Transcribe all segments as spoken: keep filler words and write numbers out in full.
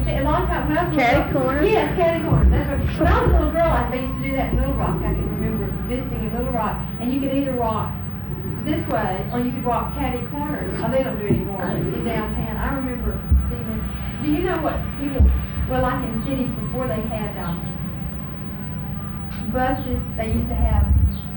a lot of times when I was a Catty little girl, corner? yeah, catty corner. That's what, when I was a little girl, I they used to do that in Little Rock. I can remember visiting in Little Rock, and you could either walk this way or you could walk catty corner. Oh, they don't do it anymore in downtown. I remember seeing them. Do you know what people? Well, like in cities before they had um, buses, they used to have.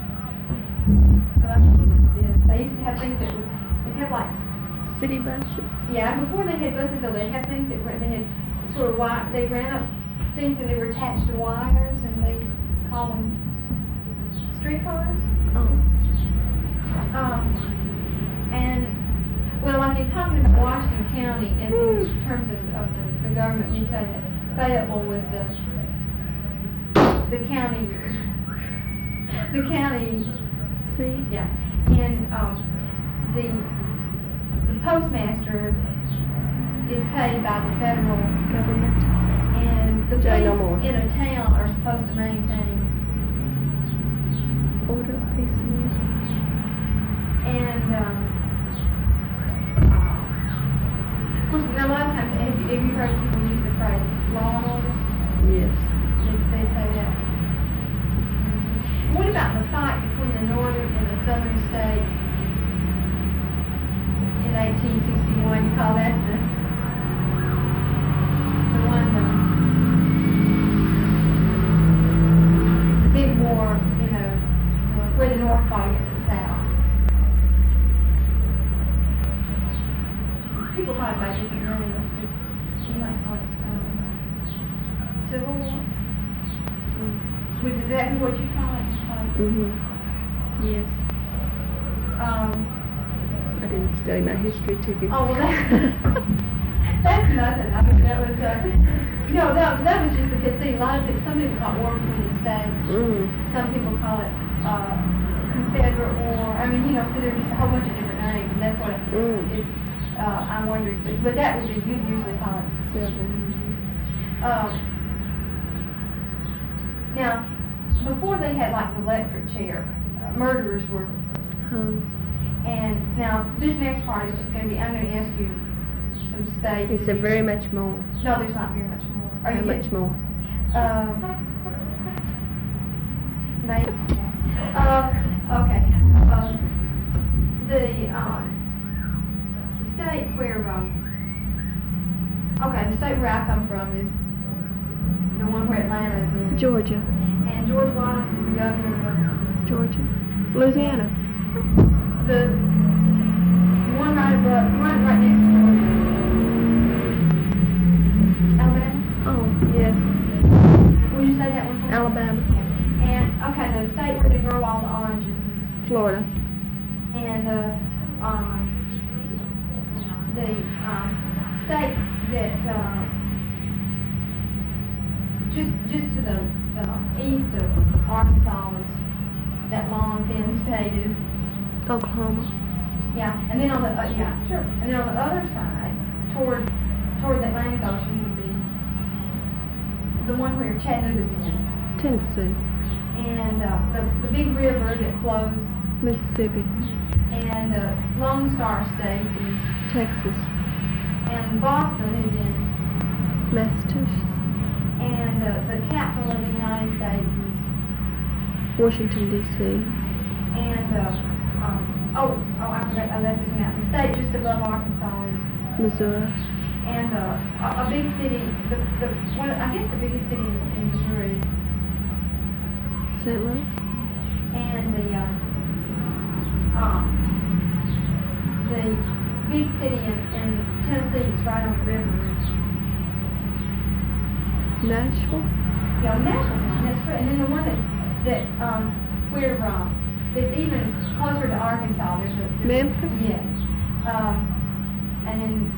They used to have things that would they have like. City buses? Yeah, before they had buses, though, they had things that were, they had sort of wire, they ran up things and they were attached to wires, and they called them streetcars. Oh. Um, and, well, like in talking about Washington County, in, in terms of, of the, the government, we say that Fayetteville was the, the county, the county, See? yeah, and, um, the, The postmaster is paid by the federal Government. and the Jay, police no more. in a town are supposed to maintain. Order, peace, and music. And, um, of course, now a lot of times, have you, have you heard people use the phrase law and order? Yes. They, they say that. What about the fight between the northern and the southern states in eighteen sixty-one? You call that the, the one, the, the big war, you know, where the North fought against the South. People call it by different names, but you might call it um, Civil War. Mm. Was is that what you call it? Mm-hmm. Yes. Um, I didn't study my history too good. oh, well, that, that's nothing. I mean, that was, uh, no, that, that was just because, see, a lot of people, some people call it war between the states. Mm. Some people call it, uh, Confederate War. I mean, you know, so there's just a whole bunch of different names, and that's what it, Mm. it uh, I'm wondering, but, but that would be, you'd usually call it Seven. Um, now, before they had like the electric chair, uh, murderers were, Hung. and now this next part is just going to be, I'm going to ask you some states. He said very much more. No, there's not very much more. Are How you much getting- more? Um, maybe. Uh, okay. Um, the, um, state where, um, okay, the state where I come from is the one where Atlanta is in. Georgia. And George Wallace is the governor of Georgia. Louisiana. the one right above, one right next to Georgia. Alabama? Oh, yes. Will you say that one for me? Alabama. And, okay, the state where they grow all the oranges is Florida. and the, um, the, um, state that, uh, just, just to the, the east of Arkansas is that long thin state is, Oklahoma. yeah, and then on the, uh, yeah, sure, and then on the other side, toward, toward the Atlantic Ocean would be the one where Chattanooga's in, Tennessee. and, uh, the, the big river that flows, Mississippi. and, uh, Lone Star State is, Texas. and Boston is in, Massachusetts. and, uh, the capital of the United States is, Washington, D C. and, uh, um, oh, oh, I forgot, I left this one out. The state just above Arkansas is, Missouri. and, uh, a, a big city, the, the, one, I guess the biggest city in, in Missouri is, Saint Louis. and the, um, um, the big city in, in Tennessee, it's right on the river, is, Nashville. yeah, Nashville, that's right, and then the one that, that, um, where, um, it's even closer to Arkansas, there's a, there's a- Memphis? yes, um, and then